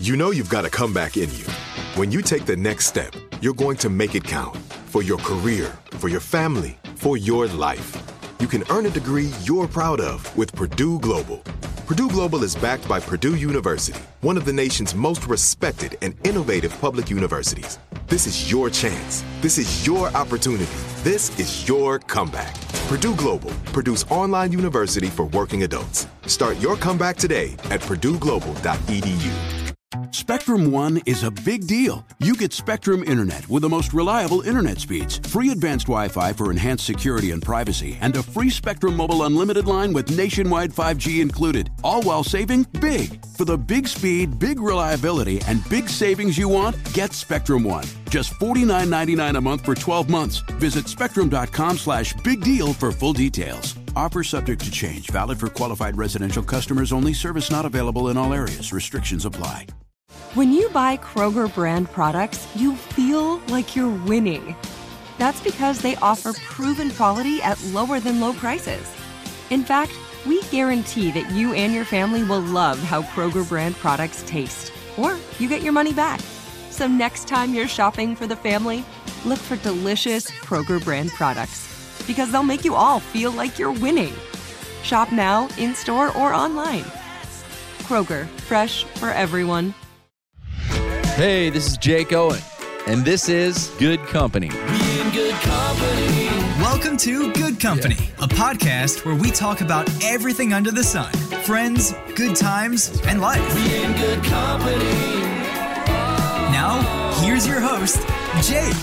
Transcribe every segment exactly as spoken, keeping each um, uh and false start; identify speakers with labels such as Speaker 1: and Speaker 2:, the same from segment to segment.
Speaker 1: You know you've got a comeback in you. When you take the next step, you're going to make it count. For your career, for your family, for your life. You can earn a degree you're proud of with Purdue Global. Purdue Global is backed by Purdue University, one of the nation's most respected and innovative public universities. This is your chance. This is your opportunity. This is your comeback. Purdue Global, Purdue's online university for working adults. Start your comeback today at purdue global dot e d u.
Speaker 2: Spectrum One is a big deal. You get Spectrum Internet with the most reliable internet speeds, free advanced Wi-Fi for enhanced security and privacy, and a free Spectrum Mobile Unlimited line with nationwide five G included, all while saving big. For the big speed, big reliability, and big savings you want, get Spectrum One. Just forty-nine ninety-nine a month for twelve months. Visit spectrum.com slash big deal for full details. Offer subject to change. Valid for qualified residential customers only. Service not available in all areas. Restrictions apply.
Speaker 3: When you buy Kroger brand products, you feel like you're winning. That's because they offer proven quality at lower than low prices. In fact, we guarantee that you and your family will love how Kroger brand products taste, or you get your money back. So next time you're shopping for the family, look for delicious Kroger brand products, because they'll make you all feel like you're winning. Shop now, in-store, or online. Kroger, fresh for everyone.
Speaker 4: Hey, this is Jake Owen, and this is Good Company.
Speaker 5: We in good company.
Speaker 6: Welcome to Good Company, yeah. a podcast where we talk about everything under the sun. Friends, good times, and life.
Speaker 5: We in good company.
Speaker 6: Now, here's your host, Jake.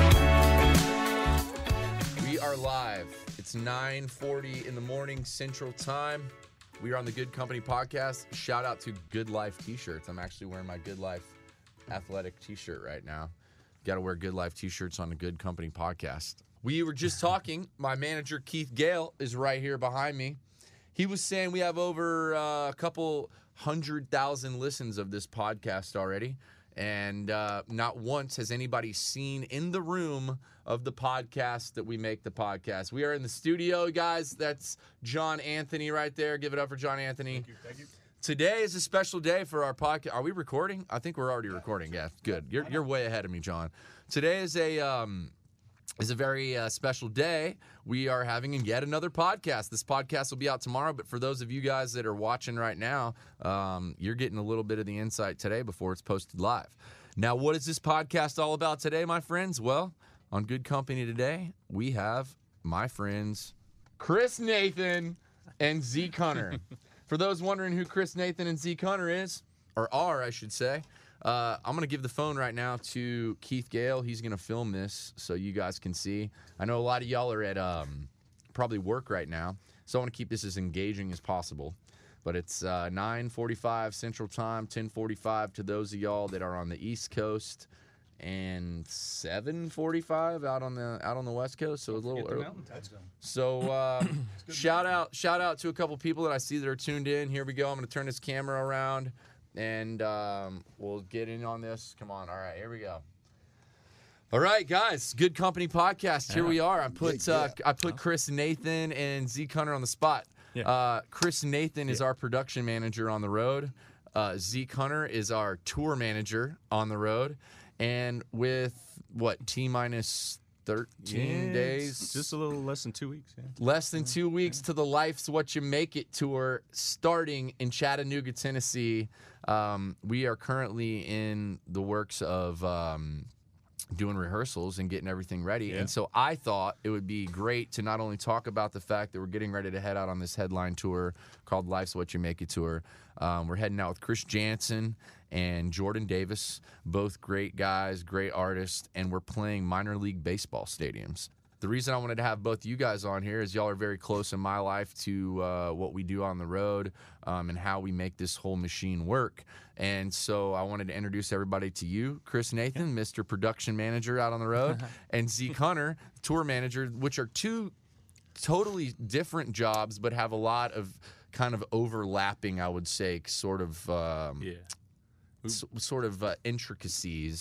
Speaker 4: We are live. It's nine forty in the morning Central Time. We are on the Good Company podcast. Shout out to Good Life t-shirts. I'm actually wearing my Good Life athletic t-shirt right now. Got to wear Good Life t-shirts on the Good Company podcast. We were just talking. My manager, Keith Gale, is right here behind me. He was saying we have over uh, a couple hundred thousand listens of this podcast already. And uh, not once has anybody seen in the room of the podcast that we make the podcast. We are in the studio, guys. That's John Anthony right there. Give it up for John Anthony.
Speaker 7: Thank you. Thank you.
Speaker 4: Today is a special day for our podcast. Are we recording? I think we're already recording. Yeah, good. You're you're way ahead of me, John. Today is a um, is a very uh, special day. We are having yet another podcast. This podcast will be out tomorrow, but for those of you guys that are watching right now, um, you're getting a little bit of the insight today before it's posted live. Now, what is this podcast all about today, my friends? Well, on Good Company today, we have my friends Chris Nathan and Zeke Hunter. For those wondering who Chris Nathan and Zeke Hunter is, or are, I should say, uh, I'm going to give the phone right now to Keith Gale. He's going to film this so you guys can see. I know a lot of y'all are at um, probably work right now, so I want to keep this as engaging as possible. But it's uh, nine forty-five Central Time, ten forty-five to those of y'all that are on the East Coast, and seven forty-five out on the out on the West Coast, so a little early. So uh, shout out shout out to a couple people that I see that are tuned in. Here we go. I'm going to turn this camera around, and um, we'll get in on this. Come on. All right, here we go. All right, guys. Good Company podcast. Here we are. I put uh, I put Chris Nathan and Zeke Hunter on the spot.
Speaker 7: Yeah.
Speaker 4: Uh, Chris Nathan is
Speaker 7: yeah.
Speaker 4: our production manager on the road. Uh, Zeke Hunter is our tour manager on the road. And with, what, T-minus thirteen
Speaker 7: yeah,
Speaker 4: days?
Speaker 7: Just a little less than two weeks. Yeah.
Speaker 4: Less than two weeks yeah. to the Life's What You Make It tour starting in Chattanooga, Tennessee. Um, we are currently in the works of um, doing rehearsals and getting everything ready.
Speaker 7: Yeah.
Speaker 4: And so I thought it would be great to not only talk about the fact that we're getting ready to head out on this headline tour called Life's What You Make It tour. Um, we're heading out with Chris Jansen and Jordan Davis, both great guys, great artists, and we're playing minor league baseball stadiums. The reason I wanted to have both you guys on here is y'all are very close in my life to uh, what we do on the road um, and how we make this whole machine work. And so I wanted to introduce everybody to you, Chris Nathan, yeah. Mister Production Manager out on the road, and Zeke Hunter, Tour Manager, which are two totally different jobs but have a lot of kind of overlapping, I would say, sort of um,
Speaker 7: yeah.
Speaker 4: s- sort of uh, intricacies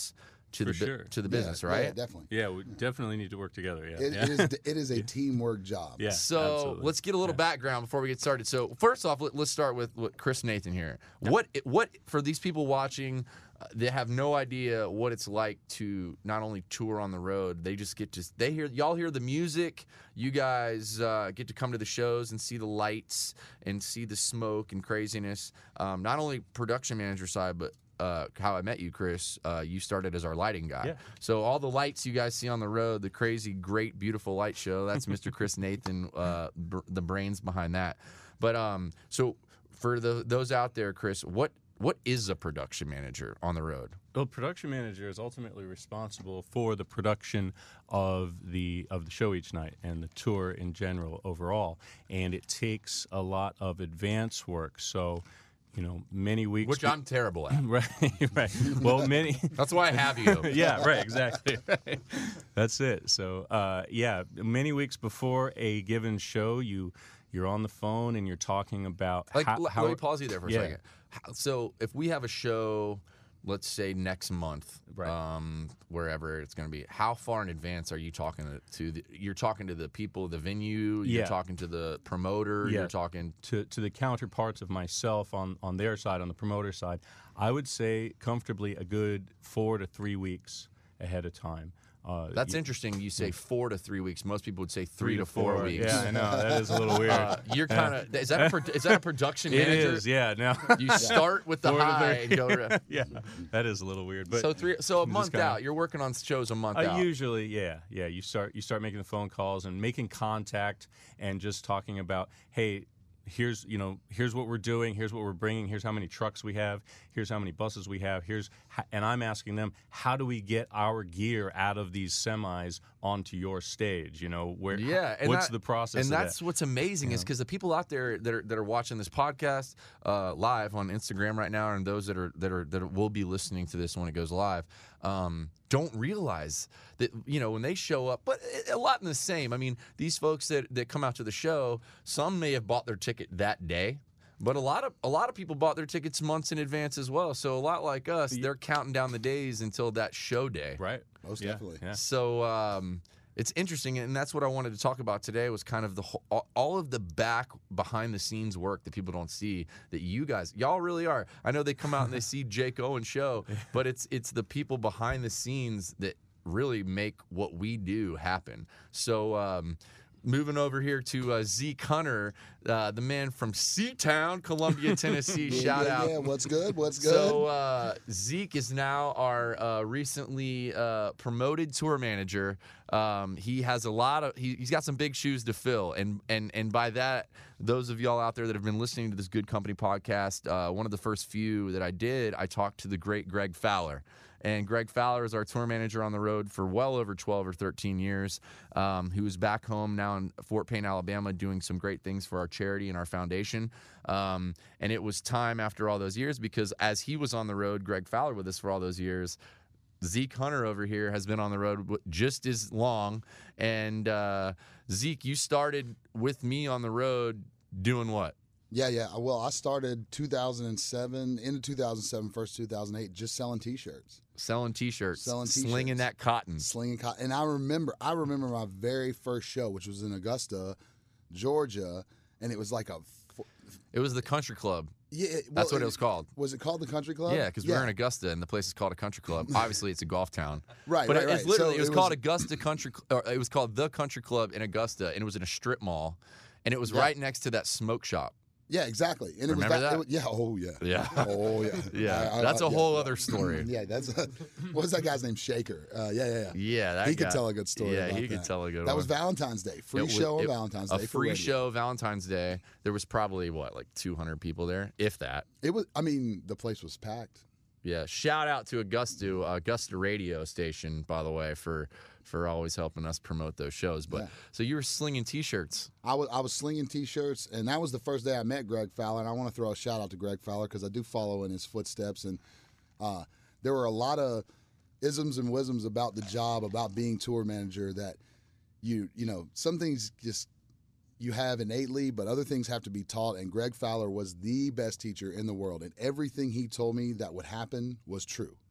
Speaker 4: to
Speaker 7: For
Speaker 4: the bu-
Speaker 7: sure.
Speaker 4: to the
Speaker 8: Yeah,
Speaker 4: business,
Speaker 8: yeah,
Speaker 4: right?
Speaker 8: definitely.
Speaker 7: Yeah, we definitely need to work together. Yeah,
Speaker 8: It,
Speaker 7: yeah.
Speaker 8: it is it is a teamwork job.
Speaker 7: Yeah,
Speaker 4: So
Speaker 7: absolutely.
Speaker 4: let's get a little
Speaker 7: Yeah.
Speaker 4: background before we get started. So first off, let, let's start with, with Chris Nathan here. What what for these people watching, uh, they have no idea what it's like to not only tour on the road. They just get to they hear y'all hear the music. You guys uh, get to come to the shows and see the lights and see the smoke and craziness. Um, not only production manager side, but Uh, how I met you, Chris, uh, you started as our lighting guy.
Speaker 7: Yeah.
Speaker 4: So all the lights you guys see on the road, the crazy, great, beautiful light show, that's Mister Chris Nathan, uh, br- the brains behind that. But um, so for the those out there, Chris, what what is a production manager on the road?
Speaker 7: Well, production manager is ultimately responsible for the production of the of the show each night and the tour in general overall, and it takes a lot of advance work. So, you know, many weeks.
Speaker 4: Which I'm terrible at.
Speaker 7: right, right. Well, many.
Speaker 4: That's why I have you.
Speaker 7: yeah, right, exactly. Right. That's it. So, uh, yeah, many weeks before a given show, you you're on the phone and you're talking about
Speaker 4: Like,
Speaker 7: how.
Speaker 4: l-
Speaker 7: how
Speaker 4: let me pause you there for a
Speaker 7: yeah.
Speaker 4: second. How- So if we have a show, let's say next month,
Speaker 7: Right.
Speaker 4: um, wherever it's going to be, how far in advance are you talking to? to the, you're talking to the people, the venue. You're
Speaker 7: Yeah.
Speaker 4: talking to the promoter.
Speaker 7: Yeah.
Speaker 4: You're talking.
Speaker 7: to to the counterparts of myself on on their side, on the promoter side, I would say comfortably a good four to three weeks ahead of time. Uh,
Speaker 4: That's
Speaker 7: y-
Speaker 4: interesting. You say four to three weeks. Most people would say three, to four, weeks.
Speaker 7: Yeah, I know that is a little weird.
Speaker 4: Uh, you're kind of is that a pro- is that a production
Speaker 7: it
Speaker 4: manager?
Speaker 7: is, yeah. Now
Speaker 4: You start with the
Speaker 7: Four to
Speaker 4: high
Speaker 7: three.
Speaker 4: and go. To,
Speaker 7: yeah, that is a little weird. But
Speaker 4: so three. So a
Speaker 7: just
Speaker 4: month
Speaker 7: kinda-
Speaker 4: out. You're working on shows a month
Speaker 7: Uh,
Speaker 4: out.
Speaker 7: usually, yeah, yeah. You start you start making the phone calls and making contact and just talking about, hey, here's you know here's what we're doing, here's what we're bringing, here's how many trucks we have, here's how many buses we have, here's h- and I'm asking them, how do we get our gear out of these semis onto your stage? You know, where
Speaker 4: Yeah, and
Speaker 7: what's
Speaker 4: that-
Speaker 7: the process?
Speaker 4: And
Speaker 7: of
Speaker 4: that's
Speaker 7: that?
Speaker 4: what's amazing is because the people out there that are that are watching this podcast uh, live on Instagram right now, and those that are that are that will be listening to this when it goes live, um, don't realize that you know when they show up. But a lot in the same. I mean, these folks that that come out to the show, some may have bought their ticket that day. But a lot of a lot of people bought their tickets months in advance as well. So a lot like us, they're counting down the days until that show day.
Speaker 7: right.
Speaker 8: Most
Speaker 7: Yeah,
Speaker 8: definitely.
Speaker 7: Yeah.
Speaker 4: So um, it's interesting, and that's what I wanted to talk about today. Was kind of the whole, all- all of the back behind the scenes work that people don't see that you guys, y'all really are. I know they come out and they see Jake Owen show, but it's it's the people behind the scenes that really make what we do happen. So. Um, Moving over here to uh, Zeke Hunter, uh, the man from Seatown, Columbia, Tennessee.
Speaker 8: Yeah,
Speaker 4: Shout
Speaker 8: yeah,
Speaker 4: out.
Speaker 8: yeah. What's good? What's good?
Speaker 4: So uh, Zeke is now our uh, recently uh, promoted tour manager. Um, he has a lot of he, he's got some big shoes to fill, and and and by that, those of y'all out there that have been listening to this Good Company podcast, uh, one of the first few that I did, I talked to the great Greg Fowler. And Greg Fowler is our tour manager on the road for well over twelve or thirteen years. Um, who is back home now in Fort Payne, Alabama, doing some great things for our charity and our foundation. Um, and it was time after all those years because as he was on the road, Greg Fowler with us for all those years, Zeke Hunter over here has been on the road w- just as long. And uh, Zeke, you started with me on the road doing what?
Speaker 8: Yeah, yeah. Well, I started two thousand seven, into two thousand seven, first two thousand eight, just selling T-shirts,
Speaker 4: Selling T-shirts,
Speaker 8: Selling
Speaker 4: slinging
Speaker 8: T-shirts.
Speaker 4: that cotton.
Speaker 8: slinging cotton. And I remember, I remember my very first show, which was in Augusta, Georgia, and it was like a, f-
Speaker 4: It was the country club.
Speaker 8: yeah. it-
Speaker 4: That's
Speaker 8: well,
Speaker 4: what it was called.
Speaker 8: Was it called the Country Club?
Speaker 4: Yeah, because we're in Augusta and the place is called a country club. Obviously, it's a golf town.
Speaker 8: Right,
Speaker 4: But
Speaker 8: right,
Speaker 4: it,
Speaker 8: right.
Speaker 4: it's literally
Speaker 8: So
Speaker 4: it was
Speaker 8: it
Speaker 4: called
Speaker 8: was-
Speaker 4: Augusta Country. Cl- Or it was called the Country Club in Augusta, and it was in a strip mall, and it was
Speaker 8: Yeah.
Speaker 4: right next to that smoke shop.
Speaker 8: Yeah, exactly. And
Speaker 4: Remember
Speaker 8: it was
Speaker 4: that?
Speaker 8: It was, yeah. Oh, yeah.
Speaker 4: Yeah.
Speaker 8: Oh, yeah.
Speaker 4: Yeah,
Speaker 8: I- I-
Speaker 4: that's a
Speaker 8: yeah,
Speaker 4: whole
Speaker 8: yeah.
Speaker 4: other story.
Speaker 8: Yeah, that's a, what was that guy's name? Shaker. Uh, yeah, yeah, yeah.
Speaker 4: Yeah, that
Speaker 8: he
Speaker 4: guy-
Speaker 8: could tell a good story.
Speaker 4: Yeah,
Speaker 8: about
Speaker 4: he could
Speaker 8: that.
Speaker 4: tell a good
Speaker 8: That
Speaker 4: one.
Speaker 8: was Valentine's Day. Free
Speaker 4: It was-
Speaker 8: show on
Speaker 4: it-
Speaker 8: Valentine's
Speaker 4: a
Speaker 8: Day. for
Speaker 4: free
Speaker 8: radio.
Speaker 4: show Valentine's Day. There was probably what, like two hundred people there, if that.
Speaker 8: It was. I mean, the place was packed.
Speaker 4: Yeah, shout out to Augusta, Augusta radio station, by the way, for for always helping us promote those shows. But
Speaker 8: Yeah.
Speaker 4: so you were slinging T-shirts.
Speaker 8: I was I was slinging T-shirts, and that was the first day I met Greg Fowler. And I want to throw a shout out to Greg Fowler because I do follow in his footsteps. And uh, there were a lot of isms and wisdoms about the job, about being tour manager. That you you know some things just you have innately, but other things have to be taught. And Greg Fowler was the best teacher in the world, and everything he told me that would happen was true.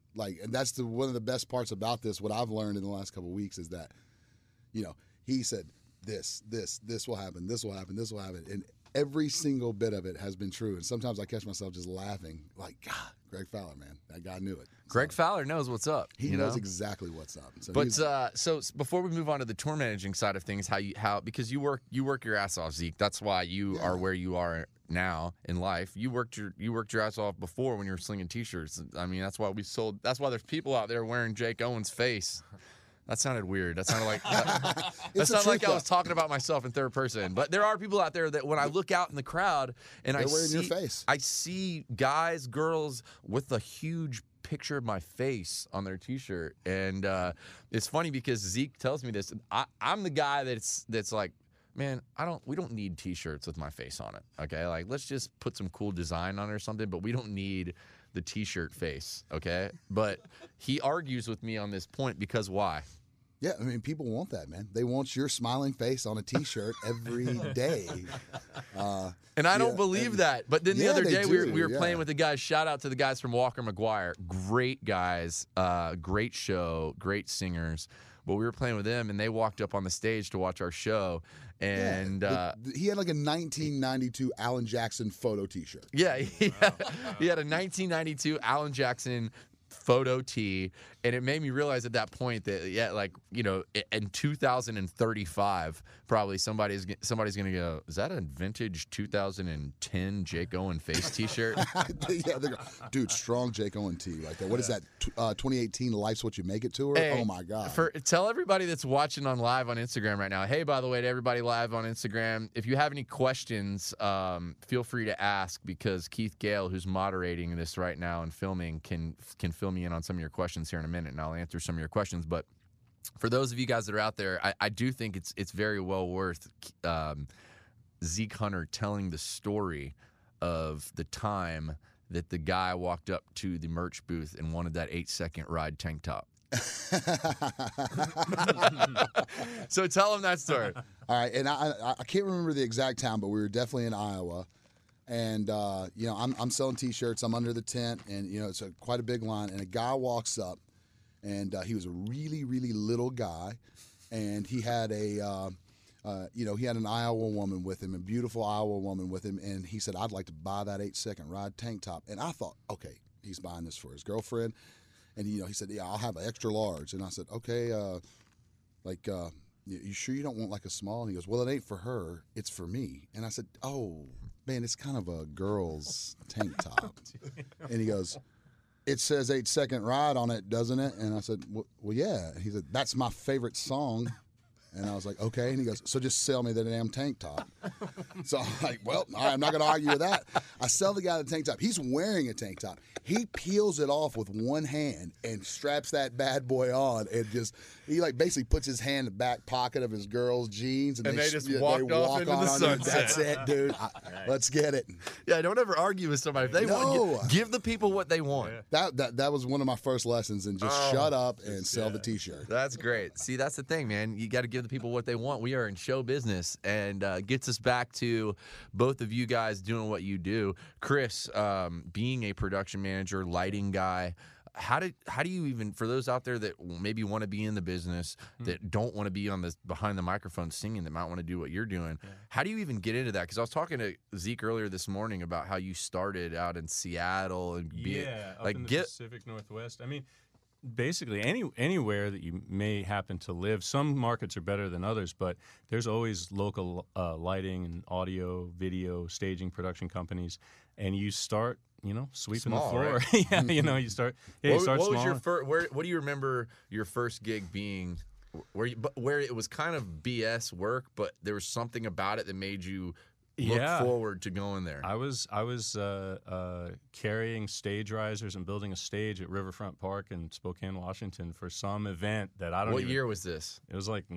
Speaker 8: Like, and that's the one of the best parts about this. What I've learned in the last couple of weeks is that, you know, he said this, this, this will happen, this will happen, this will happen, and every single bit of it has been true. And sometimes I catch myself just laughing, like, God, Greg Fowler, man, that guy knew it.
Speaker 4: Greg
Speaker 8: so,
Speaker 4: Fowler knows what's up.
Speaker 8: He
Speaker 4: you
Speaker 8: knows
Speaker 4: know?
Speaker 8: exactly what's up. So
Speaker 4: but
Speaker 8: he's-
Speaker 4: uh, so s- before we move on to the tour managing side of things, how you how because you work you work your ass off, Zeke. That's why you
Speaker 8: Yeah.
Speaker 4: are where you are now in life. You worked your you worked your ass off before when you were slinging T-shirts. I mean, that's why we sold. That's why there's people out there wearing Jake Owens' face. That sounded weird. That sounded like that, that
Speaker 8: It's the
Speaker 4: sounded like
Speaker 8: truth,
Speaker 4: I was
Speaker 8: though.
Speaker 4: talking about myself in third person. But there are people out there that when I look out in the crowd and I
Speaker 8: They're wearing
Speaker 4: see
Speaker 8: your face.
Speaker 4: I see guys, girls with a huge picture of my face on their T-shirt, and uh, it's funny because Zeke tells me this. I, I'm the guy that's that's like, man, I don't. We don't need T-shirts with my face on it. Okay, like let's just put some cool design on it or something. But we don't need the T-shirt face. Okay, but he argues with me on this point because why?
Speaker 8: Yeah, I mean, people want that, man. They want your smiling face on a T-shirt every day. Uh,
Speaker 4: And I don't
Speaker 8: yeah,
Speaker 4: believe
Speaker 8: and-
Speaker 4: that. But then the
Speaker 8: Yeah,
Speaker 4: other
Speaker 8: they
Speaker 4: day we were,
Speaker 8: do,
Speaker 4: we were
Speaker 8: yeah.
Speaker 4: playing with the guys. Shout out to the guys from Walker McGuire. Great guys. Uh, great show. Great singers. But we were playing with them, and they walked up on the stage to watch our show. And
Speaker 8: yeah,
Speaker 4: uh,
Speaker 8: the- the- he had like a nineteen ninety-two Alan Jackson photo T-shirt.
Speaker 4: yeah, he had, he had a nineteen ninety-two Alan Jackson photo tee, and it made me realize at that point that yeah, like you know, i- in two thousand thirty-five, probably somebody's g- somebody's gonna go, is that a vintage two thousand ten Jake Owen face T-shirt?
Speaker 8: yeah, they're go- dude, strong Jake Owen T right there. What is that? T- uh, twenty eighteen Life's What You Make It tour?
Speaker 4: Hey,
Speaker 8: oh my God!
Speaker 4: For tell everybody that's watching on live on Instagram right now. Hey, by the way, to everybody live on Instagram, if you have any questions, um, feel free to ask because Keith Gale, who's moderating this right now and filming, can can fill me in on some of your questions here in a minute, and I'll answer some of your questions. But for those of you guys that are out there, I, I do think it's it's very well worth um, Zeke Hunter telling the story of the time that the guy walked up to the merch booth and wanted that eight second ride tank top. So tell him that story.
Speaker 8: All right, and I, I I can't remember the exact town, but we were definitely in Iowa, and uh, you know I'm I'm selling T-shirts. I'm under the tent, and you know it's a, quite a big line. And a guy walks up, and uh, he was a really really little guy, and he had a uh, uh, you know he had an Iowa woman with him, a beautiful Iowa woman with him, and he said, "I'd like to buy that eight second ride tank top." And I thought, okay, he's buying this for his girlfriend, and you know he said, "Yeah, I'll have an extra large," and I said, "Okay, uh, like." Uh, You you sure you don't want like a small? And he goes, well, it ain't for her. It's for me. And I said, oh, man, it's kind of a girl's tank top. And he goes, it says eight second ride on it, doesn't it? And I said, well, well, yeah. And he said, that's my favorite song. And I was like, okay. And he goes, so just sell me the damn tank top. So I'm like, well, all right, I'm not going to argue with that. I sell the guy the tank top. He's wearing a tank top. He peels it off with one hand and straps that bad boy on and just, he like basically puts his hand in the back pocket of his girl's jeans. And,
Speaker 4: And
Speaker 8: they,
Speaker 4: they just
Speaker 8: yeah,
Speaker 4: walked
Speaker 8: they
Speaker 4: off
Speaker 8: walk
Speaker 4: into
Speaker 8: on
Speaker 4: the
Speaker 8: under it.
Speaker 4: sunset.
Speaker 8: That's it, dude. I, let's get it.
Speaker 4: Yeah, don't ever argue with somebody. If they
Speaker 8: No.
Speaker 4: want, give, give the people what they want.
Speaker 8: That, that, that was one of my first lessons, and just
Speaker 4: Oh,
Speaker 8: shut up and sell the T-shirt.
Speaker 4: That's great. See, that's the thing, man. You got to give the people what they want. We are in show business, and uh, gets us back to both of you guys doing what you do. Chris, um, being a production manager, lighting guy. How did how do you even, for those out there that maybe want to be in the business, that don't want to be on the behind the microphone singing, that might want to do what you're doing, yeah. How do you even get into that? Because I was talking to Zeke earlier this morning about how you started out in Seattle and be
Speaker 7: yeah, up
Speaker 4: like
Speaker 7: in the
Speaker 4: get
Speaker 7: Pacific Northwest. I mean, basically any anywhere that you may happen to live. Some markets are better than others, but there's always local uh, lighting and audio, video, staging production companies, and you start, you know, sweeping
Speaker 4: Small,
Speaker 7: the floor.
Speaker 4: right?
Speaker 7: Yeah, you know, you start. Yeah,
Speaker 4: what,
Speaker 7: you start
Speaker 4: what
Speaker 7: small.
Speaker 4: was your first? Where? What do you remember your first gig being? Where you, but where it was kind of B S work, but there was something about it that made you look
Speaker 7: Yeah.
Speaker 4: forward to going there.
Speaker 7: I was I was uh, uh, carrying stage risers and building a stage at Riverfront Park in Spokane, Washington, for some event that I don't.
Speaker 4: What
Speaker 7: even,
Speaker 4: year was this?
Speaker 7: It was like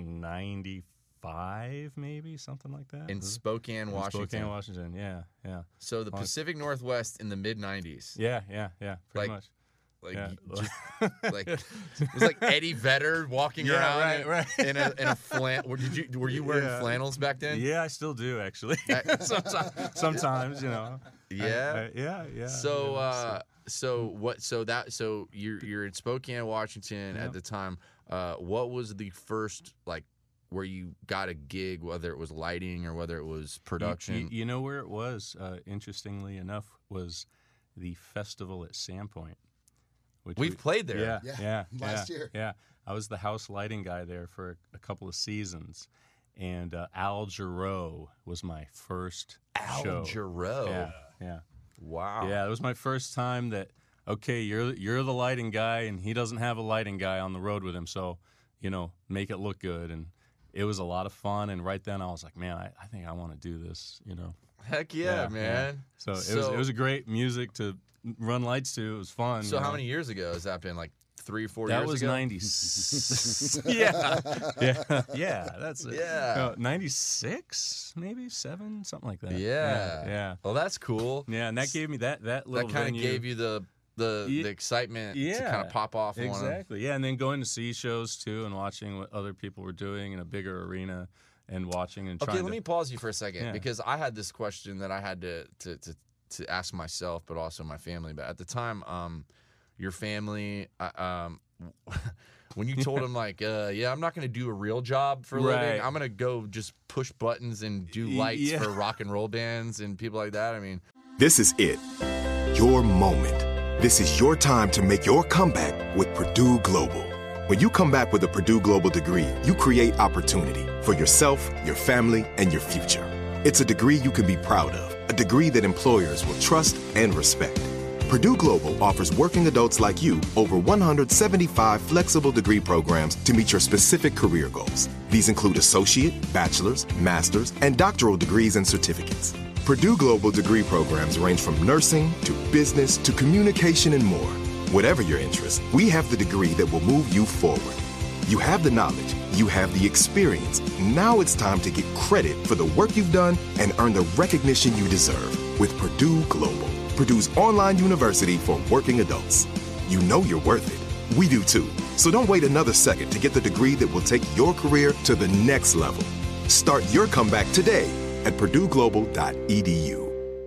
Speaker 7: ninety-five, maybe something like that.
Speaker 4: In
Speaker 7: Was it?
Speaker 4: Spokane,
Speaker 7: In
Speaker 4: Washington.
Speaker 7: Spokane, Washington. Yeah, yeah,
Speaker 4: So the
Speaker 7: Like-
Speaker 4: Pacific Northwest in the mid nineties.
Speaker 7: yeah, yeah, yeah. Pretty
Speaker 4: Like-
Speaker 7: much.
Speaker 4: Like,
Speaker 7: Yeah.
Speaker 4: you just, like it was like Eddie Vedder walking
Speaker 7: Yeah,
Speaker 4: around
Speaker 7: right,
Speaker 4: in,
Speaker 7: right.
Speaker 4: in a in a flan. Were, did you were you wearing
Speaker 7: Yeah.
Speaker 4: flannels back then?
Speaker 7: Yeah, I still do actually.
Speaker 4: I-
Speaker 7: sometimes, sometimes, you know. I-
Speaker 4: Yeah?
Speaker 7: I- yeah, yeah.
Speaker 4: So
Speaker 7: yeah,
Speaker 4: uh, So what? So that. So you're you're in Spokane, Washington
Speaker 7: Yeah.
Speaker 4: at the time. Uh, what was the first like where you got a gig, whether it was lighting or whether it was production?
Speaker 7: You, you, you know where it was? Uh, interestingly enough, was the festival at Sandpoint. Which
Speaker 4: We've
Speaker 7: we,
Speaker 4: played there.
Speaker 7: Yeah,
Speaker 8: Yeah,
Speaker 7: yeah,
Speaker 8: last
Speaker 7: yeah,
Speaker 8: year.
Speaker 7: Yeah, I was the house lighting guy there for a, a couple of seasons, and uh, Al Jarreau was my first
Speaker 4: Al
Speaker 7: show.
Speaker 4: Jarreau.
Speaker 7: Yeah, yeah,
Speaker 4: Wow.
Speaker 7: yeah. It was my first time that. Okay, you're you're the lighting guy, and he doesn't have a lighting guy on the road with him, so you know, make it look good. And it was a lot of fun. And right then, I was like, man, I, I think I want to do this. You know.
Speaker 4: Heck yeah, man.
Speaker 7: So, it was
Speaker 4: So-
Speaker 7: it was a great music to run lights to. It was fun.
Speaker 4: So
Speaker 7: you
Speaker 4: how
Speaker 7: know?
Speaker 4: many years ago has that been? Like three, four
Speaker 7: That
Speaker 4: years
Speaker 7: was
Speaker 4: ago?
Speaker 7: ninety. yeah, yeah, yeah. That's it.
Speaker 4: Yeah.
Speaker 7: No, ninety-six, maybe seven, something like that.
Speaker 4: Yeah.
Speaker 7: yeah, yeah.
Speaker 4: Well, that's cool.
Speaker 7: Yeah, and that gave me that that little
Speaker 4: That kind of
Speaker 7: venue.
Speaker 4: gave you the the,
Speaker 7: Ye-
Speaker 4: the excitement to
Speaker 7: yeah,
Speaker 4: kind of pop off on 'em.
Speaker 7: exactly. Yeah, and then going to see shows too, and watching what other people were doing in a bigger arena, and watching and
Speaker 4: Okay,
Speaker 7: trying
Speaker 4: let
Speaker 7: to.
Speaker 4: me pause you for a second
Speaker 7: Yeah.
Speaker 4: because I had this question that I had to, to to to ask myself, but also my family. But at the time, um, your family, uh, um, when you told them like, uh, yeah, I'm not going to do a real job for a living.
Speaker 7: Right.
Speaker 4: I'm going to go just push buttons and do
Speaker 7: Y-
Speaker 4: lights
Speaker 7: yeah.
Speaker 4: for rock and roll bands and people like that. I mean,
Speaker 1: This is it. Your moment. This is your time to make your comeback with Purdue Global. When you come back with a Purdue Global degree, you create opportunity for yourself, your family, and your future. It's a degree you can be proud of, a degree that employers will trust and respect. Purdue Global offers working adults like you over one hundred seventy-five flexible degree programs to meet your specific career goals. These include associate, bachelor's, master's, and doctoral degrees and certificates. Purdue Global degree programs range from nursing to business to communication and more. Whatever your interest, we have the degree that will move you forward. You have the knowledge, you have the experience. Now it's time to get credit for the work you've done and earn the recognition you deserve with Purdue Global, Purdue's online university for working adults. You know you're worth it. We do too. So don't wait another second to get the degree that will take your career to the next level. Start your comeback today at purdue global dot e d u.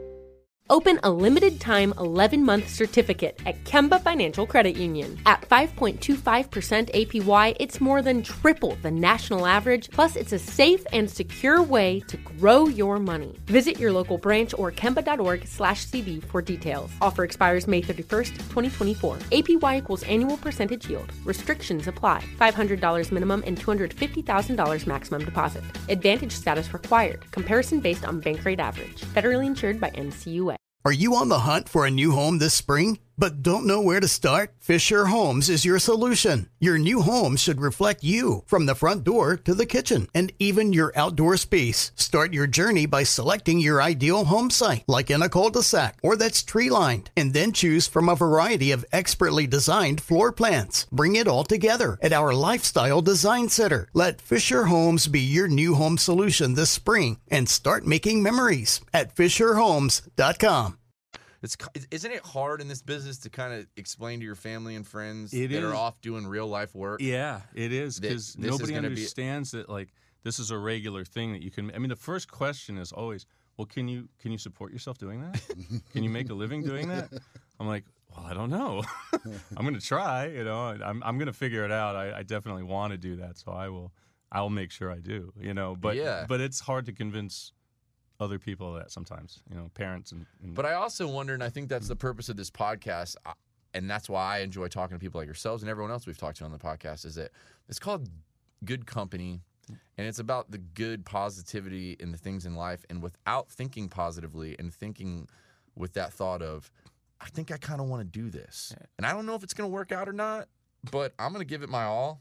Speaker 9: Open a limited-time eleven-month certificate at Kemba Financial Credit Union. At five point two five percent A P Y, it's more than triple the national average, plus it's a safe and secure way to grow your money. Visit your local branch or kemba.org slash CD for details. Offer expires May thirty-first, twenty twenty-four. A P Y equals annual percentage yield. Restrictions apply. five hundred dollars minimum and two hundred fifty thousand dollars maximum deposit. Advantage status required. Comparison based on bank rate average. Federally insured by N C U A.
Speaker 10: Are you on the hunt for a new home this spring, but don't know where to start? Fisher Homes is your solution. Your new home should reflect you, from the front door to the kitchen, and even your outdoor space. Start your journey by selecting your ideal home site, like in a cul-de-sac or that's tree-lined, and then choose from a variety of expertly designed floor plans. Bring it all together at our Lifestyle Design Center. Let Fisher Homes be your new home solution this spring, and start making memories at fisher homes dot com.
Speaker 4: it's isn't it hard in this business to kind of explain to your family and friends
Speaker 7: It
Speaker 4: that
Speaker 7: is.
Speaker 4: are off doing real life work?
Speaker 7: Yeah, it is
Speaker 4: That
Speaker 7: because
Speaker 4: this is
Speaker 7: nobody
Speaker 4: gonna be-
Speaker 7: understands that like this is a regular thing that you can. I mean, the first question is always, "Well, can you can you support yourself doing that? Can you make a living doing that?" I'm like, "Well, I don't know. I'm going to try. You know, I'm I'm going to figure it out. I, I definitely want to do that, so I will. I'll make sure I do. You know, but
Speaker 4: Yeah.
Speaker 7: but it's hard to convince other people of that sometimes. You know, parents and. and
Speaker 4: But I also wonder, and I think that's the purpose of this podcast, I- and that's why I enjoy talking to people like yourselves and everyone else we've talked to on the podcast, is that it's called Good Company, and it's about the good positivity in the things in life, and without thinking positively and thinking with that thought of, I think I kind of want to do this. And I don't know if it's going to work out or not, but I'm going to give it my all.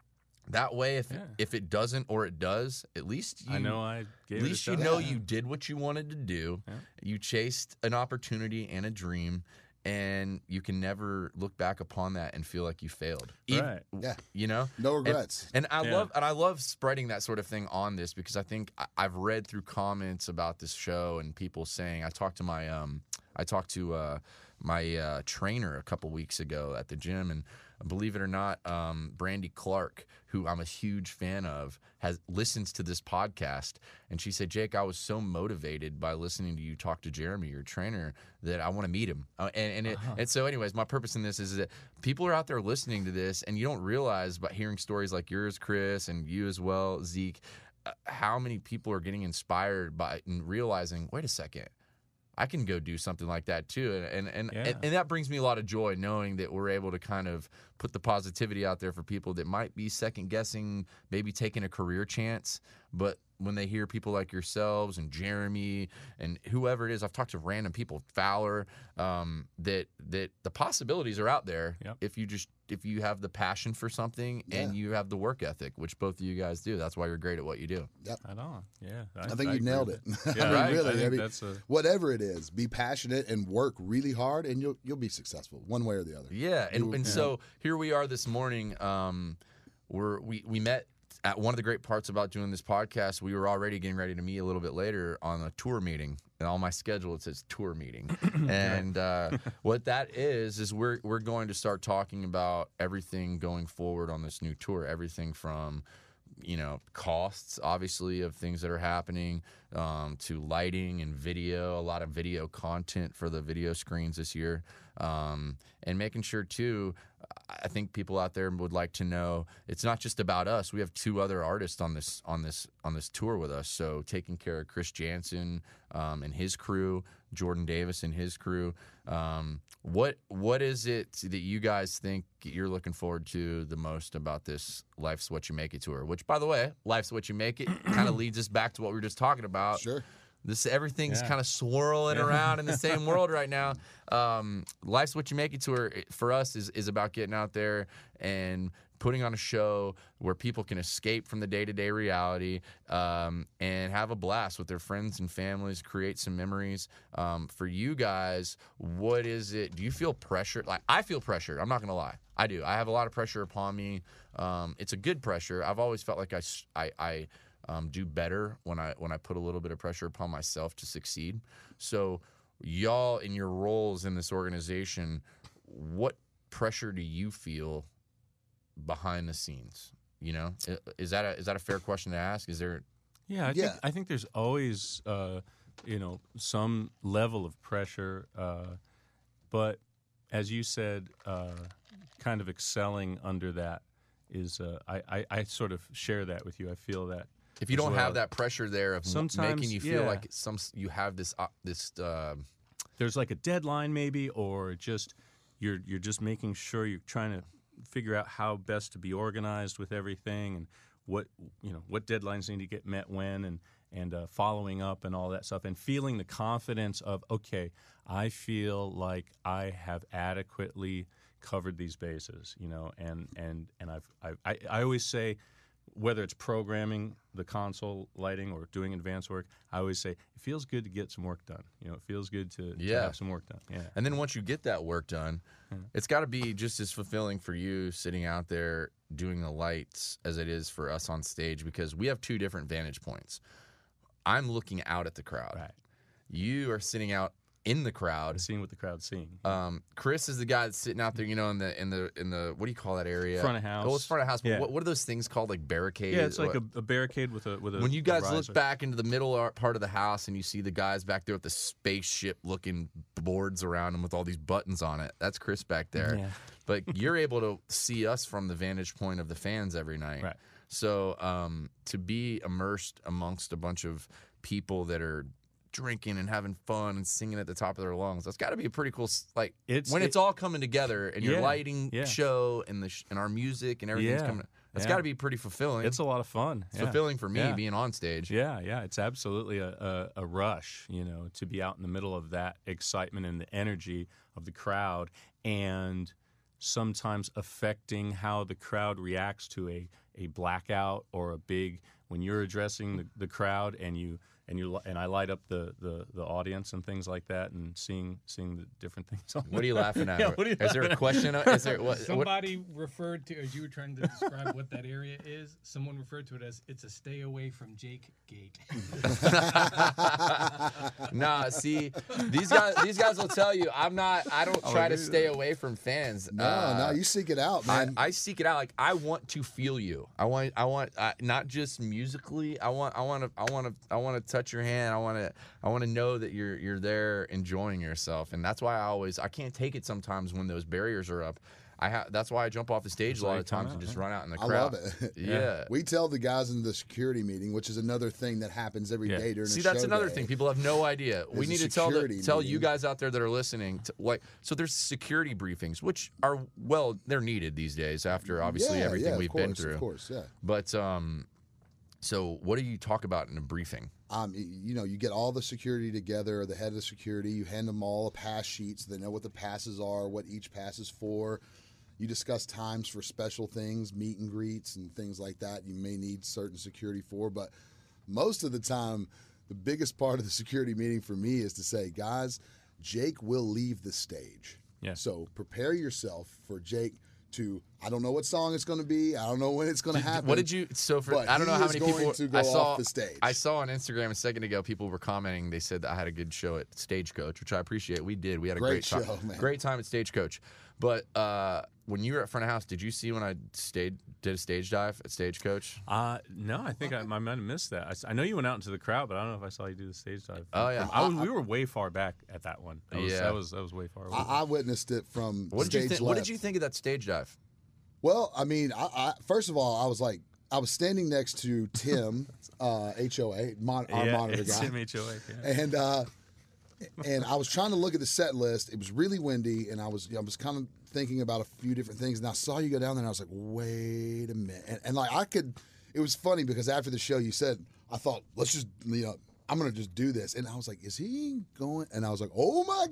Speaker 4: That way, if
Speaker 7: Yeah.
Speaker 4: if it doesn't or it does, at least you
Speaker 7: I know I gave
Speaker 4: at
Speaker 7: it a
Speaker 4: least you
Speaker 7: shot.
Speaker 4: know you did what you wanted to do.
Speaker 7: Yeah.
Speaker 4: You chased an opportunity and a dream, and you can never look back upon that and feel like you failed. Ev-
Speaker 7: Right.
Speaker 8: Yeah.
Speaker 4: You know?
Speaker 8: No
Speaker 4: And-
Speaker 8: regrets.
Speaker 4: And, I
Speaker 7: Yeah.
Speaker 4: love and I love spreading that sort of thing on this because I think I, I've read through comments about this show and people saying, I talked to my um I talked to uh, my uh, trainer a couple weeks ago at the gym, and believe it or not, um, Brandy Clark, who I'm a huge fan of, has listens to this podcast, and she said, Jake, I was so motivated by listening to you talk to Jeremy, your trainer, that I want to meet him. Uh, and and, it, uh-huh. and so anyways, my purpose in this is that people are out there listening to this, and you don't realize by hearing stories like yours, Chris, and you as well, Zeke, uh, how many people are getting inspired by and realizing, wait a second, I can go do something like that too. And and,
Speaker 7: Yeah.
Speaker 4: and and that brings me a lot of joy knowing that we're able to kind of put the positivity out there for people that might be second guessing, maybe taking a career chance. But when they hear people like yourselves and Jeremy and whoever it is, I've talked to random people, Fowler, um, that that the possibilities are out there
Speaker 7: Yep.
Speaker 4: if you just if you have the passion for something and
Speaker 8: Yeah.
Speaker 4: you have the work ethic, which both of you guys do. That's why you're great at what you do.
Speaker 8: Yep.
Speaker 7: Right on. Yeah.
Speaker 8: I, think you
Speaker 7: agree
Speaker 8: nailed
Speaker 7: with
Speaker 8: it.
Speaker 7: that.
Speaker 8: I
Speaker 7: Yeah,
Speaker 8: mean,
Speaker 7: right.
Speaker 8: really.
Speaker 7: I think
Speaker 8: I mean,
Speaker 7: that's a,
Speaker 8: whatever it is, be passionate and work really hard, and you'll you'll be successful one way or the other.
Speaker 4: Yeah, and,
Speaker 8: You-
Speaker 4: and
Speaker 8: yeah.
Speaker 4: so here we are this morning. Um, we're we we met at one of the great parts about doing this podcast. We were already getting ready to meet a little bit later on a tour meeting, and on my schedule it says tour meeting. and uh, what that is is we're we're going to start talking about everything going forward on this new tour. Everything from you know costs, obviously, of things that are happening, um, to lighting and video. A lot of video content for the video screens this year, um, and making sure too. I think people out there would like to know it's not just about us. We have two other artists on this on this on this tour with us. So taking care of Chris Jansen um, and his crew, Jordan Davis and his crew. Um, what what is it that you guys think you're looking forward to the most about this Life's What You Make It tour? Which, by the way, Life's What You Make It kind of leads us back to what we were just talking about.
Speaker 8: Sure.
Speaker 4: This everything's
Speaker 7: Yeah.
Speaker 4: kind of swirling around in the same world right now. Um, Life's What You Make It tour it- for us is is about getting out there and putting on a show where people can escape from the day-to-day reality um, and have a blast with their friends and families, create some memories. Um, for you guys, what is it? Do you feel pressure? Like I feel pressure. I'm not gonna lie, I do. I have a lot of pressure upon me. Um, it's a good pressure. I've always felt like I s- I. I Um, do better when I when I put a little bit of pressure upon myself to succeed. So y'all in your roles in this organization, what pressure do you feel behind the scenes? You know, I- is that a, is that a fair question to ask? Is there?
Speaker 7: Yeah, I
Speaker 8: Yeah.
Speaker 7: think I think there's always uh, you know some level of pressure, uh, but as you said, uh, kind of excelling under that is uh, I, I I sort of share that with you. I feel that.
Speaker 4: If you
Speaker 7: as
Speaker 4: don't
Speaker 7: well.
Speaker 4: have that pressure there of w-
Speaker 7: Sometimes,
Speaker 4: making you feel
Speaker 7: yeah.
Speaker 4: like some you have this uh, this uh,
Speaker 7: There's like a deadline maybe, or just you're you're just making sure you're trying to figure out how best to be organized with everything and what you know what deadlines need to get met when and and uh, following up and all that stuff and feeling the confidence of okay, I feel like I have adequately covered these bases, you know, and and and I've, I've I I always say. Whether it's programming the console lighting or doing advanced work, I always say it feels good to get some work done. You know, it feels good to, to
Speaker 4: Yeah.
Speaker 7: have some work done. Yeah.
Speaker 4: And then once you get that work done, it's got to be just as fulfilling for you sitting out there doing the lights as it is for us on stage because we have two different vantage points. I'm looking out at the crowd.
Speaker 7: Right.
Speaker 4: You are sitting out in the crowd.
Speaker 7: Seeing what the crowd's seeing.
Speaker 4: Um, Chris is the guy that's sitting out there, you know, in the in the in the what do you call that area?
Speaker 7: Front of house.
Speaker 4: Oh, it's front of house. But
Speaker 7: Yeah.
Speaker 4: what, what are those things called? Like barricades?
Speaker 7: yeah, it's like
Speaker 4: What-
Speaker 7: a, a barricade with a with a.
Speaker 4: when you
Speaker 7: a
Speaker 4: guys
Speaker 7: riser.
Speaker 4: look back into the middle ar- part of the house and you see the guys back there with the spaceship looking boards around them with all these buttons on it, that's Chris back there.
Speaker 7: Yeah.
Speaker 4: But you're able to see us from the vantage point of the fans every night.
Speaker 7: Right.
Speaker 4: So um, to be immersed amongst a bunch of people that are drinking and having fun and singing at the top of their lungs, that's got to be a pretty cool s- like
Speaker 7: It's-
Speaker 4: when
Speaker 7: it-
Speaker 4: it's all coming together and your
Speaker 7: Yeah,
Speaker 4: lighting
Speaker 7: yeah.
Speaker 4: show and the sh- and our music and everything's
Speaker 7: Yeah,
Speaker 4: coming. That's
Speaker 7: yeah.
Speaker 4: got to be pretty fulfilling.
Speaker 7: It's a lot of fun.
Speaker 4: It's
Speaker 7: yeah.
Speaker 4: fulfilling for me
Speaker 7: Yeah.
Speaker 4: being on stage.
Speaker 7: Yeah, yeah, it's absolutely a, a, a rush, you know, to be out in the middle of that excitement and the energy of the crowd, and sometimes affecting how the crowd reacts to a, a blackout or a big when you're addressing the, the crowd and you and you li- and I light up the, the, the audience and things like that, and seeing seeing the different things. On
Speaker 4: What are you laughing at?
Speaker 7: Yeah, what are you
Speaker 4: is there a
Speaker 7: laughing
Speaker 4: question? Is there what?
Speaker 11: Somebody what? referred to, as you were trying to describe what that area is, someone referred to it as it's a stay away from Jake gate.
Speaker 4: Nah, see, these guys these guys will tell you I'm not. I don't try to stay away from fans.
Speaker 8: No,
Speaker 4: uh,
Speaker 8: no, you seek it out, man.
Speaker 4: I, I seek it out. Like I want to feel you. I want. I want uh, not just musically. I want. I want to. I want to. I want to touch your hand. I want to. I want to know that you're you're there enjoying yourself. And that's why I always. I can't take it sometimes when those barriers are up. I ha- That's why I jump off the stage
Speaker 7: That's
Speaker 4: a lot
Speaker 7: why
Speaker 4: of
Speaker 7: you come
Speaker 4: times
Speaker 7: out,
Speaker 4: and just
Speaker 7: yeah.
Speaker 4: run out in the
Speaker 8: I
Speaker 4: crowd.
Speaker 8: love it.
Speaker 4: Yeah.
Speaker 8: We tell the guys in the security meeting, which is another thing that happens every
Speaker 7: Yeah.
Speaker 8: day during
Speaker 4: See,
Speaker 8: a
Speaker 4: that's
Speaker 8: show
Speaker 4: another
Speaker 8: day.
Speaker 4: thing. People have no idea. We
Speaker 8: There's a
Speaker 4: need to tell the,
Speaker 8: security
Speaker 4: tell
Speaker 8: meeting.
Speaker 4: you guys out there that are listening. To, like, so there's security briefings, which are well, they're needed these days after obviously
Speaker 8: Yeah,
Speaker 4: everything
Speaker 8: yeah, of
Speaker 4: we've
Speaker 8: course,
Speaker 4: been through.
Speaker 8: Of course, yeah.
Speaker 4: But um, so what do you talk about in a briefing?
Speaker 8: Um, y- you know, you get all the security together, the head of security, you hand them all a pass sheet so they know what the passes are, what each pass is for. You discuss times for special things, meet and greets and things like that you may need certain security for. But most of the time, the biggest part of the security meeting for me is to say, guys, Jake will leave the stage.
Speaker 7: Yeah.
Speaker 8: So prepare yourself for Jake to, I don't know what song it's going to be. I don't know when it's going to happen.
Speaker 4: What did you? So for
Speaker 8: But
Speaker 4: I don't know
Speaker 8: he
Speaker 4: how
Speaker 8: is
Speaker 4: many
Speaker 8: going
Speaker 4: people
Speaker 8: to go
Speaker 4: I saw
Speaker 8: off the stage.
Speaker 4: I saw on Instagram a second ago. People were commenting. They said that I had a good show at Stagecoach, which I appreciate. We did. We had a
Speaker 8: Great
Speaker 4: great, time.
Speaker 8: show, man.
Speaker 4: Great time at Stagecoach. But uh, when you were at front of house, did you see when I stayed did a stage dive at Stagecoach?
Speaker 7: Uh, no, I think I, I might have missed that. I, s- I know you went out into the crowd, but I don't know if I saw you do the stage dive.
Speaker 4: Oh, yeah.
Speaker 7: I was, we were way far back at that one. That was,
Speaker 4: Yeah.
Speaker 7: that was that was way far away.
Speaker 8: I, I witnessed it from
Speaker 4: What did
Speaker 8: stage
Speaker 4: you think?
Speaker 8: left.
Speaker 4: What did you think of that stage dive?
Speaker 8: Well, I mean, I, I, first of all, I was like, I was standing next to Tim, uh, H O A, mon- our
Speaker 7: yeah,
Speaker 8: monitor
Speaker 7: it's
Speaker 8: guy,
Speaker 7: M H O A, yeah.
Speaker 8: and uh, and I was trying to look at the set list. It was really windy, and I was I was kind of thinking about a few different things. And I saw you go down there, and I was like, wait a minute, and, and like I could. It was funny because after the show, you said, I thought, let's just you know. I'm gonna just do this, and I was like, "Is he going?" And I was like, "Oh my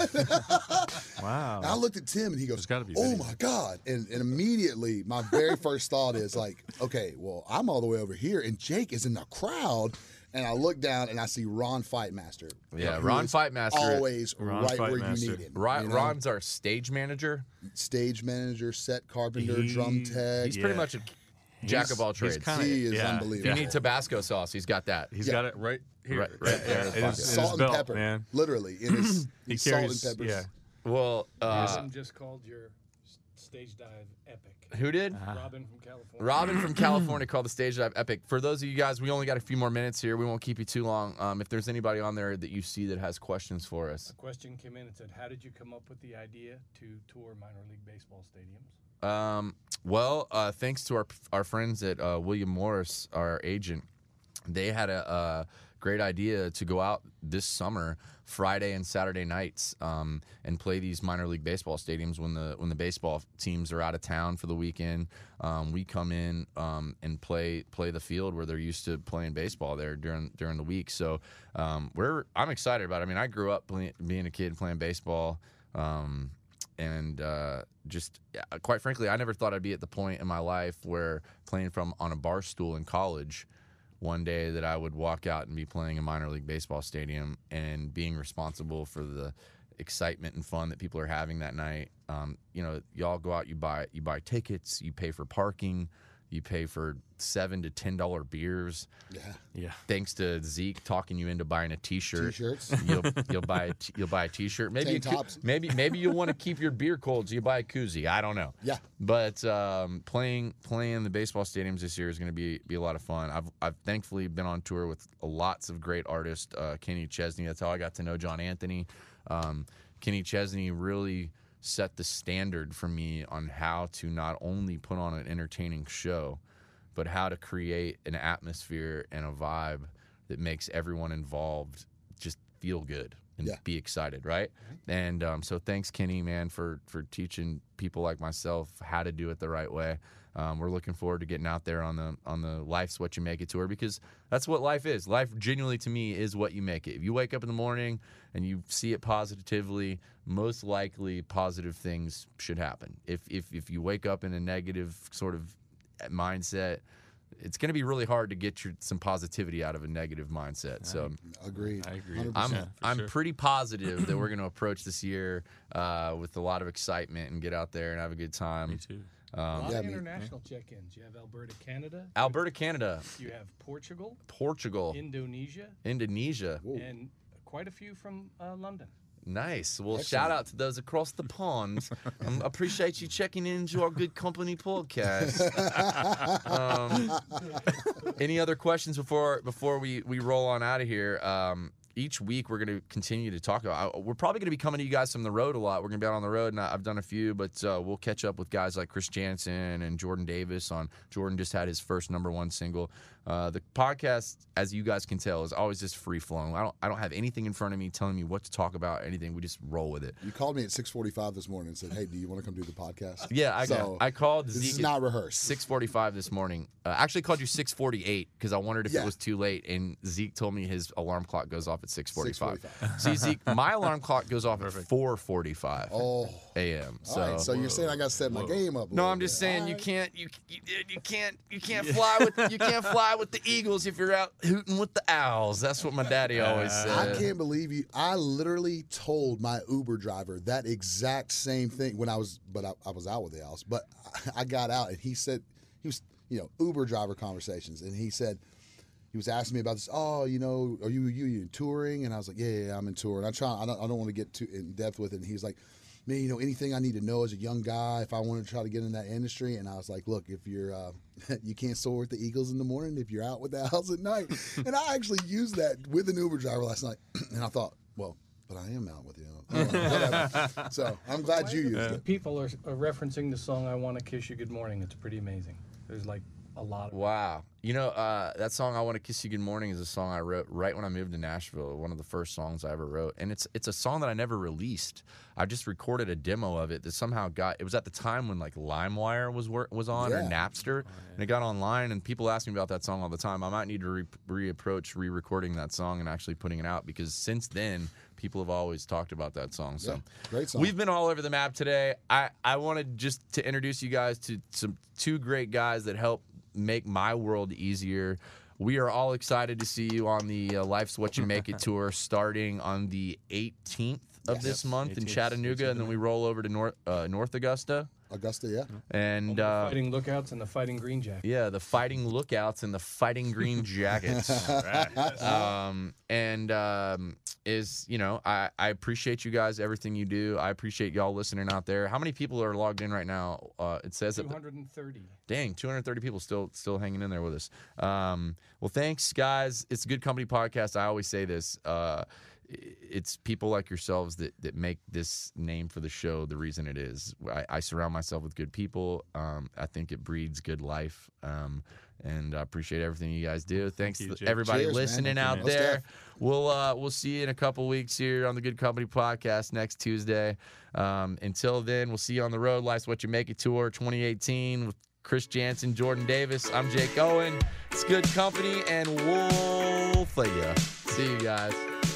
Speaker 8: god!"
Speaker 7: Wow.
Speaker 8: And I looked at Tim, and he goes,
Speaker 7: There's gotta be
Speaker 8: "Oh
Speaker 7: video.
Speaker 8: my god!" And and immediately, my very first thought is like, "Okay, well, I'm all the way over here, and Jake is in the crowd." And I look down, and I see Ron Fightmaster.
Speaker 4: Yeah,
Speaker 8: who
Speaker 4: Ron
Speaker 8: is
Speaker 4: Fightmaster.
Speaker 8: always
Speaker 7: Ron
Speaker 8: right where
Speaker 7: Fightmaster.
Speaker 8: you need him.
Speaker 4: Ron,
Speaker 8: you know?
Speaker 4: Ron's our stage manager.
Speaker 8: Stage manager, set carpenter,
Speaker 7: He-
Speaker 8: drum tech.
Speaker 4: He's pretty
Speaker 7: Yeah.
Speaker 4: much a jack
Speaker 7: He's-
Speaker 4: of all
Speaker 7: he's
Speaker 4: trades.
Speaker 7: kinda-
Speaker 8: He is
Speaker 7: yeah.
Speaker 4: If
Speaker 8: unbelievable.
Speaker 4: you need Tabasco sauce, he's got that.
Speaker 7: He's
Speaker 8: Yeah.
Speaker 7: got it right here.
Speaker 4: Right- right there in his
Speaker 7: in
Speaker 4: pocket.
Speaker 7: his, in his
Speaker 8: Salt and
Speaker 7: belt,
Speaker 8: pepper,
Speaker 7: man.
Speaker 8: literally in his,
Speaker 7: He
Speaker 8: his salt
Speaker 7: carries,
Speaker 8: and peppers.
Speaker 7: yeah.
Speaker 4: Well, uh,
Speaker 11: Robin just called your s- stage dive epic.
Speaker 4: who did?
Speaker 11: Robin from California.
Speaker 4: Robin from California called the stage dive epic. For those of you guys, we only got a few more minutes here. We won't keep you too long. Um, if there's anybody on there that you see that has questions for us,
Speaker 11: A question came in and said, "How did you come up with the idea to tour minor league baseball stadiums?"
Speaker 4: Um, well, uh, thanks to our our friends at uh, William Morris, our agent, they had a, a great idea to go out this summer, Friday and Saturday nights, um, and play these minor league baseball stadiums when the when the baseball teams are out of town for the weekend. Um, we come in um, and play play the field where they're used to playing baseball there during during the week. So um, we're I'm excited about it. I mean, I grew up play, being a kid playing baseball. Um, And uh, just yeah, quite frankly, I never thought I'd be at the point in my life where playing from on a bar stool in college one day that I would walk out and be playing a minor league baseball stadium and being responsible for the excitement and fun that people are having that night. Um, you know, y'all go out, you buy you buy tickets, you pay for parking, you pay for seven to ten dollar beers.
Speaker 8: Yeah.
Speaker 7: Yeah.
Speaker 4: Thanks to Zeke talking you into buying a T-shirt.
Speaker 8: T-shirts.
Speaker 4: You'll you'll buy a t- you'll buy a T-shirt. Maybe
Speaker 8: Tank
Speaker 4: a coo-
Speaker 8: tops.
Speaker 4: maybe maybe you'll want to keep your beer cold, so you buy a koozie. I don't know.
Speaker 8: Yeah.
Speaker 4: But um, playing playing the baseball stadiums this year is going to be be a lot of fun. I've I've thankfully been on tour with lots of great artists. Uh, Kenny Chesney. That's how I got to know John Anthony. Um, Kenny Chesney really set the standard for me on how to not only put on an entertaining show, but how to create an atmosphere and a vibe that makes everyone involved just feel good and
Speaker 8: Yeah.
Speaker 4: be excited, right? And um, so thanks, Kenny, man, for for teaching people like myself how to do it the right way. Um, we're looking forward to getting out there on the on the Life's What You Make It tour, because that's what life is. Life genuinely to me is what you make it. If you wake up in the morning and you see it positively, most likely positive things should happen. If if if you wake up in a negative sort of mindset, it's going to be really hard to get your, some positivity out of a negative mindset. So,
Speaker 8: agreed.
Speaker 7: I agree.
Speaker 8: one hundred
Speaker 4: I'm
Speaker 8: percent.
Speaker 4: I'm
Speaker 7: sure.
Speaker 4: pretty positive that we're going to approach this year uh, with a lot of excitement and get out there and have a good time.
Speaker 7: Me too.
Speaker 11: A lot
Speaker 8: Yeah,
Speaker 11: of
Speaker 8: me-
Speaker 11: international check-ins. You have Alberta, Canada.
Speaker 4: Alberta, Canada,
Speaker 11: You have Portugal,
Speaker 4: Portugal,
Speaker 11: Indonesia,
Speaker 4: Indonesia.
Speaker 11: and quite a few from uh, London.
Speaker 4: Nice. Well,
Speaker 8: Excellent.
Speaker 4: shout out to those across the pond. um, appreciate you checking into our Good Company podcast. um, any other questions before before we, we roll on out of here? Um, each week we're going to continue to talk about. I, we're probably going to be coming to you guys from the road a lot. We're going to be out on the road, and I, I've done a few, but uh, we'll catch up with guys like Chris Jansen and Jordan Davis. On Jordan just had his first number one single. Uh, the podcast, as you guys can tell, is always just free flowing. I don't I don't have anything in front of me telling me what to talk about. Anything. We just roll with it.
Speaker 8: You called me at six forty-five this morning and said, "Hey, do you want to come do the podcast?"
Speaker 4: Yeah, I
Speaker 8: So,
Speaker 4: I called
Speaker 8: This
Speaker 4: Zeke
Speaker 8: is
Speaker 4: at
Speaker 8: not rehearsed.
Speaker 4: six forty-five this morning. Uh, actually called you six forty-eight because I wondered if
Speaker 8: Yeah.
Speaker 4: it was too late, and Zeke told me his alarm clock goes off at six forty-five.
Speaker 8: six forty-five.
Speaker 4: See, Zeke, my alarm clock goes off at four forty-five
Speaker 8: Oh,
Speaker 4: a.m. So,
Speaker 8: all right. So you're saying I got to set my game up? a
Speaker 4: no,
Speaker 8: little
Speaker 4: I'm just
Speaker 8: bit.
Speaker 4: saying
Speaker 8: All
Speaker 4: you
Speaker 8: right.
Speaker 4: can't you, you you can't you can't fly with you can't fly with the Eagles if you're out hooting with the Owls. That's what my daddy always said.
Speaker 8: I can't believe you. I literally told my Uber driver that exact same thing when I was, but I, I was out with the Owls. But I got out and he said, he was, you know, Uber driver conversations, and he said, he was asking me about this. Oh, you know, are you you, you in touring? And I was like, yeah, yeah, yeah I'm in touring. I try. I don't, I don't want to get too in depth with it. And he's like, man, you know, anything I need to know as a young guy if I want to try to get in that industry. And I was like, look, if you're, uh, you can't soar with the Eagles in the morning if you're out with the Owls at night. And I actually used that with an Uber driver last night. And I thought, well, but I am out with you. Whatever. So I'm glad you used it.
Speaker 11: People are, are referencing the song "I Want to Kiss You Good Morning." It's pretty amazing. There's like a lot of
Speaker 4: Wow. You know, uh, that song "I Want to Kiss You Good Morning" is a song I wrote right when I moved to Nashville. One of the first songs I ever wrote, and it's it's a song that I never released. I just recorded a demo of it that somehow got. It was at the time when like LimeWire was wor- was on or
Speaker 8: Yeah.
Speaker 4: Napster, and it got online. And people ask me about that song all the time. I might need to re- reapproach re-recording that song and actually putting it out because since then people have always talked about that song. So
Speaker 8: Yeah, great song.
Speaker 4: we've been all over the map today. I I wanted just to introduce you guys to some two great guys that help make my world easier. We are all excited to see you on the uh, Life's What You Make It tour starting on the eighteenth of
Speaker 8: Yes.
Speaker 4: this month in
Speaker 7: eighteenth,
Speaker 4: Chattanooga, and then we roll over to North uh, North Augusta.
Speaker 8: Augusta, yeah.
Speaker 4: And
Speaker 11: the
Speaker 4: uh,
Speaker 11: Fighting Lookouts and the Fighting Green Jacket.
Speaker 4: yeah, the Fighting Lookouts and the Fighting Green Jackets. um, and um, is, you know, I, I appreciate you guys, everything you do. I appreciate y'all listening out there. How many people are logged in right now? Uh, it says
Speaker 11: two
Speaker 4: that.
Speaker 11: hundred thirty.
Speaker 4: Dang, two hundred thirty people still still hanging in there with us. Um, well, thanks, guys. It's a Good Company podcast. I always say this. Uh, it's people like yourselves that, that make this name for the show the reason it is. I, I surround myself with good people. Um, I think it breeds good life. Um, and I appreciate everything you guys do. Thanks
Speaker 7: you,
Speaker 4: to
Speaker 7: Jake.
Speaker 4: everybody
Speaker 8: Cheers, man.
Speaker 4: listening
Speaker 8: Thank you,
Speaker 4: out
Speaker 8: man.
Speaker 4: there.
Speaker 8: Let's
Speaker 4: We'll uh, we'll see you in a couple weeks here on the Good Company podcast next Tuesday. Um, until then, we'll see you on the road. Life's What You Make It tour twenty eighteen with Chris Jansen, Jordan Davis. I'm Jake Owen. It's Good Company, and we'll see ya. See you guys.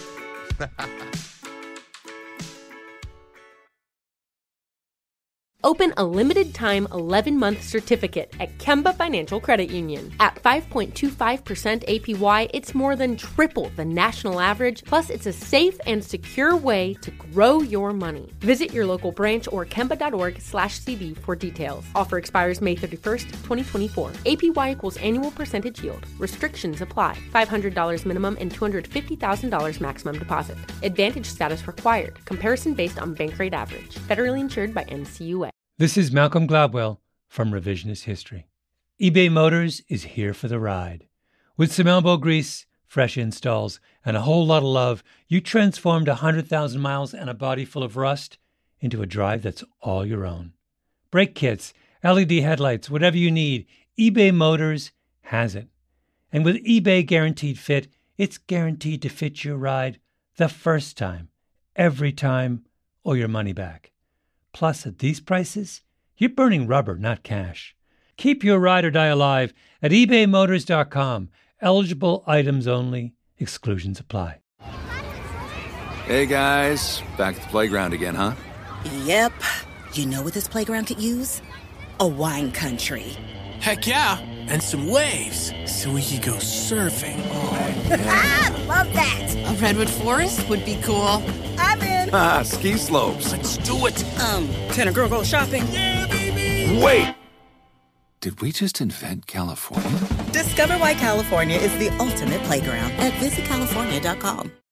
Speaker 9: Open a limited time eleven month certificate at Kemba Financial Credit Union. At five point two five percent A P Y, it's more than triple the national average, plus it's a safe and secure way to grow your money. Visit your local branch or kemba.org slash CD for details. Offer expires May thirty-first, twenty twenty-four. A P Y equals annual percentage yield. Restrictions apply. five hundred dollars minimum and two hundred fifty thousand dollars maximum deposit. Advantage status required. Comparison based on bank rate average. Federally insured by N C U A.
Speaker 12: This is Malcolm Gladwell from Revisionist History. eBay Motors is here for the ride. With some elbow grease, fresh installs, and a whole lot of love, you transformed one hundred thousand miles and a body full of rust into a drive that's all your own. Brake kits, L E D headlights, whatever you need, eBay Motors has it. And with eBay Guaranteed Fit, it's guaranteed to fit your ride the first time, every time, or your money back. Plus, at these prices, you're burning rubber, not cash. Keep your ride or die alive at ebay motors dot com. Eligible items only. Exclusions apply.
Speaker 13: Hey, guys. Back at the playground again, huh?
Speaker 14: Yep. You know what this playground could use? A wine country.
Speaker 15: Heck yeah.
Speaker 14: and some waves so we could go surfing. Oh,
Speaker 15: Ah, love that.
Speaker 16: A redwood forest would be cool.
Speaker 15: I'm in.
Speaker 13: Ah, ski slopes.
Speaker 14: let's do it.
Speaker 15: Um, can a girl go shopping?
Speaker 14: Yeah, baby.
Speaker 13: Wait! Did we just invent California?
Speaker 15: Discover why California is the ultimate playground at visit california dot com.